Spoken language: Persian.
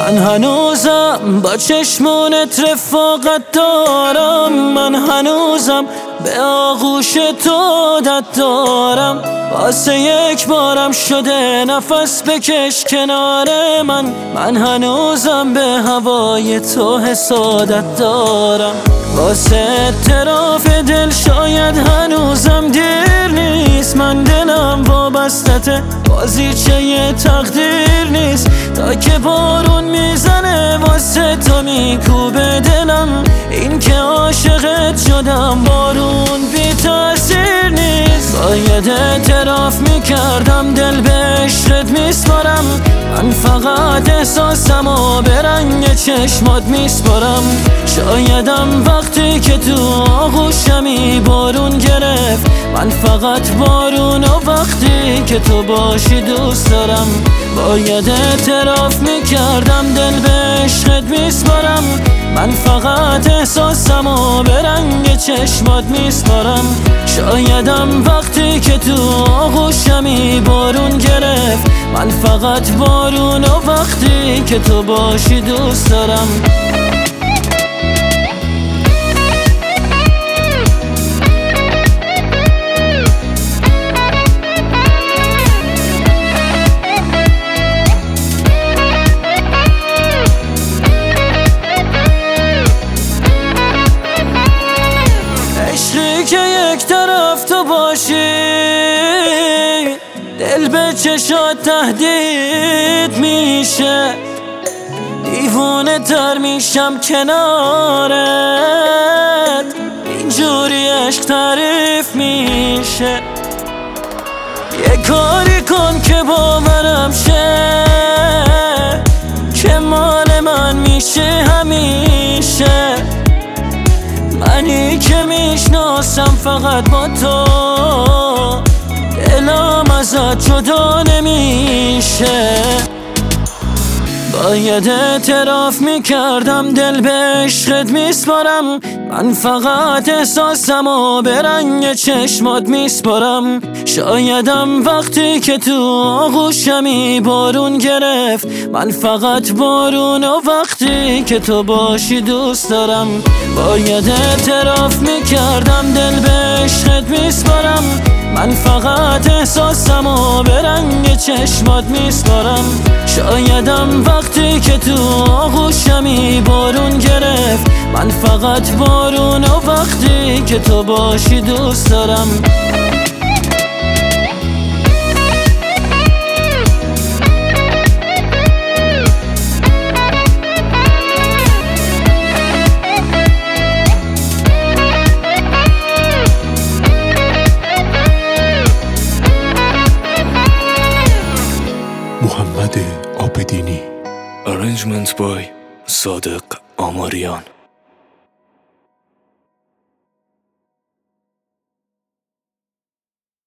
من هنوزم با چشمونت رفاقت دارم، من هنوزم به آغوش تو دت دارم. واسه یک بارم شده نفس بکش کنار من هنوزم به هوای تو حسادت دارم. واسه اعتراف دل شاید هنوزم دیر نیست، من دلم وابستته بازیچه یه تقدیر نیست. تا که بارون میزنه واسه تو میکوبه دلم، این که عاشقت شدم بارون بی تاثیر نیست. باید اعتراف میکردم دل به عشقت میسپارم، من فقط احساسمو به رنگ چشمات میسپارم. شایدم وقتی که تو آغوشمی بارون گرفت، من فقط بارون و وقتی که تو باشی دوست دارم. باید اعتراف میکردم دل به عشقت میسپارم، من فقط احساسمو به رنگ چشمات میسپارم. شایدم وقتی که تو آغوشمی بارون گرفت، من فقط بارون و وقتی که تو باشی دوست دارم. که یک طرف تو باشی دل به چشات تهدید میشه، دیوونه تر میشم کنارت، اینجوری عشق تعریف میشه. یه کاری کن که باورم شه که مال من میشه همیشه، منی که میشناسم فقط با تو، دلم ازت جدا نمیشه. باید اعتراف میکردم دل به عشقت میسپارم، من فقط احساسمو به رنگ چشمات میسپارم. شایدم وقتی که تو آغوشمی بارون گرفت، من فقط بارون و وقتی که تو باشی دوست دارم. باید اعتراف میکردم دل به عشقت میسپارم، من فقط احساسمو به رنگ چشمات میسپارم. شایدم وقتی که تو آغوشمی بارون گرفت، من فقط بارون و وقتی که تو باشی دوست دارم. محمد عابدینی. Arrangement by صادق آماریان.